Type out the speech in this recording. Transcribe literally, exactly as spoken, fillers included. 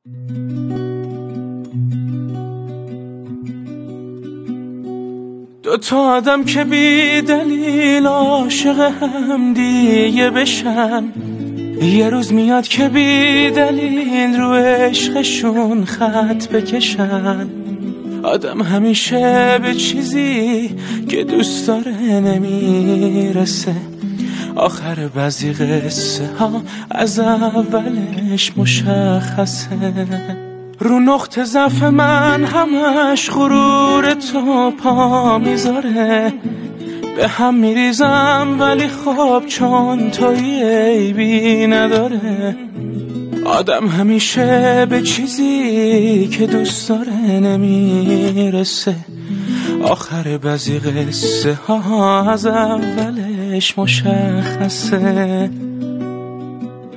دو تا آدم که بی دلیل عاشق هم دیگه بشن، یه روز میاد که بی دلیل رو عشقشون خط بکشن. آدم همیشه به چیزی که دوست داره نمیرسه، آخر بعضی قصه ها از اولش مشخصه. رو نقطه ضعف من همش غرور تو پا میذاره، به هم میریزم ولی خب چون توی عیبی نداره. آدم همیشه به چیزی که دوست داره نمیرسه، آخر بعضی قصه ها از اولش مشخصه.